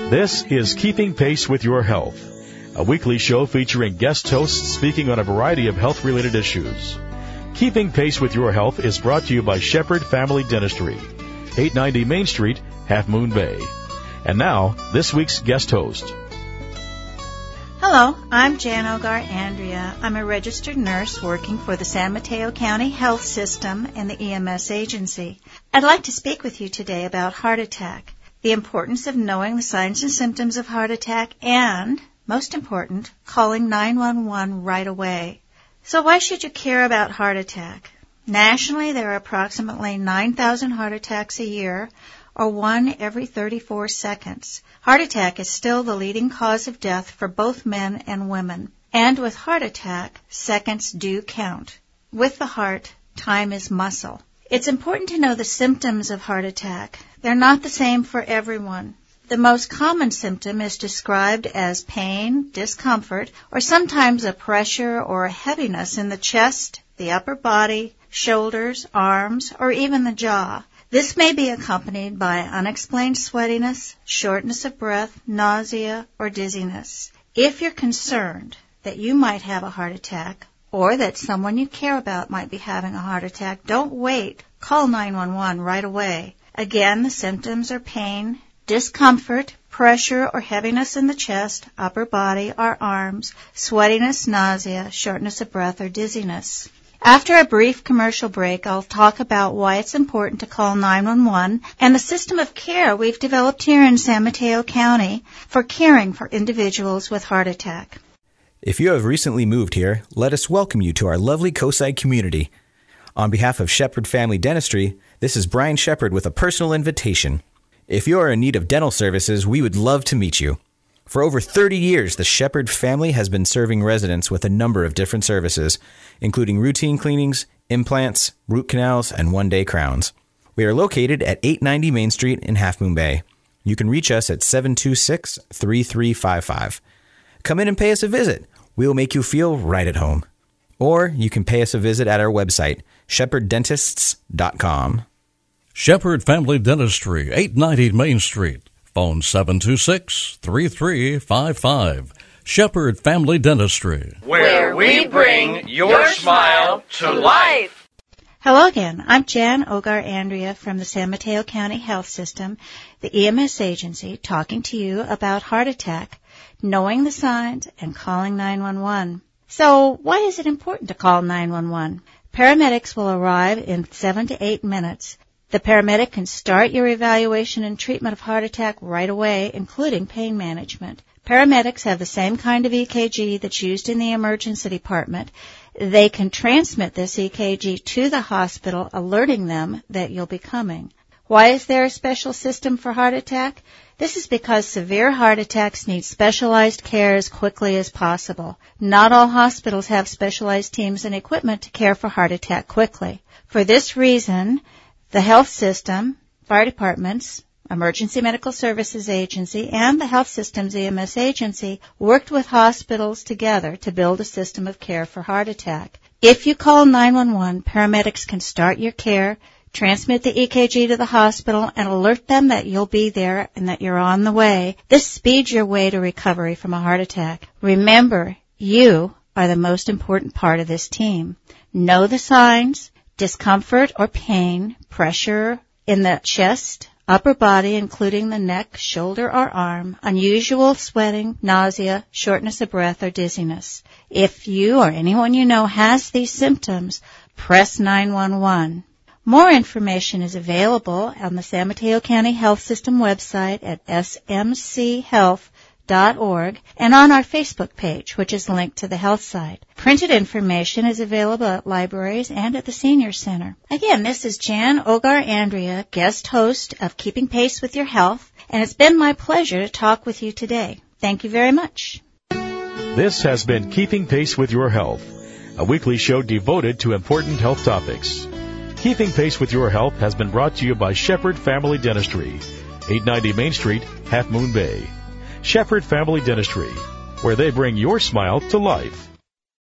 This is Keeping Pace with Your Health, a weekly show featuring guest hosts speaking on a variety of health-related issues. Keeping Pace with Your Health is brought to you by Shepherd Family Dentistry, 890 Main Street, Half Moon Bay. And now, this week's guest host. Hello, I'm Jan Ogar Andrea. I'm a registered nurse working for the San Mateo County Health System and the EMS agency. I'd like to speak with you today about heart attack, the importance of knowing the signs and symptoms of heart attack, and, most important, calling 911 right away. So why should you care about heart attack? Nationally, there are approximately 9,000 heart attacks a year, or 1 every 34 seconds. Heart attack is still the leading cause of death for both men and women. And with heart attack, seconds do count. With the heart, time is muscle. It's important to know the symptoms of heart attack. They're not the same for everyone. The most common symptom is described as pain, discomfort, or sometimes a pressure or a heaviness in the chest, the upper body, shoulders, arms, or even the jaw. This may be accompanied by unexplained sweatiness, shortness of breath, nausea, or dizziness. If you're concerned that you might have a heart attack or that someone you care about might be having a heart attack, don't wait. Call 911 right away. Again, the symptoms are pain, discomfort, pressure or heaviness in the chest, upper body, or arms, sweatiness, nausea, shortness of breath, or dizziness. After a brief commercial break, I'll talk about why it's important to call 911 and the system of care we've developed here in San Mateo County for caring for individuals with heart attack. If you have recently moved here, let us welcome you to our lovely Coastside community. On behalf of Shepherd Family Dentistry, this is Brian Shepherd with a personal invitation. If you are in need of dental services, we would love to meet you. For over 30 years, the Shepherd family has been serving residents with a number of different services, including routine cleanings, implants, root canals, and one-day crowns. We are located at 890 Main Street in Half Moon Bay. You can reach us at 726-3355. Come in and pay us a visit. We will make you feel right at home. Or you can pay us a visit at our website, shepherddentists.com. Shepherd Family Dentistry, 890 Main Street. Phone 726-3355. Shepherd Family Dentistry, where we bring your smile to life. Hello again. I'm Jan Ogar Andrea from the San Mateo County Health System, the EMS agency, talking to you about heart attack, knowing the signs, and calling 911. So why is it important to call 911? Paramedics will arrive in 7 to 8 minutes. The paramedic can start your evaluation and treatment of heart attack right away, including pain management. Paramedics have the same kind of EKG that's used in the emergency department. They can transmit this EKG to the hospital, alerting them that you'll be coming. Why is there a special system for heart attack? This is because severe heart attacks need specialized care as quickly as possible. Not all hospitals have specialized teams and equipment to care for heart attack quickly. For this reason, the health system, fire departments, Emergency Medical Services Agency, and the Health Systems EMS Agency worked with hospitals together to build a system of care for heart attack. If you call 911, paramedics can start your care, transmit the EKG to the hospital, and alert them that you'll be there and that you're on the way. This speeds your way to recovery from a heart attack. Remember, you are the most important part of this team. Know the signs: discomfort or pain, pressure in the chest, upper body, including the neck, shoulder, or arm, unusual sweating, nausea, shortness of breath, or dizziness. If you or anyone you know has these symptoms, press 911. More information is available on the San Mateo County Health System website at smchealth.org and on our Facebook page, which is linked to the health site. Printed information is available at libraries and at the Senior Center. Again, this is Jan Ogar Andrea, guest host of Keeping Pace with Your Health, and it's been my pleasure to talk with you today. Thank you very much. This has been Keeping Pace with Your Health, a weekly show devoted to important health topics. Keeping Pace with Your Health has been brought to you by Shepherd Family Dentistry, 890 Main Street, Half Moon Bay. Shepherd Family Dentistry, where they bring your smile to life.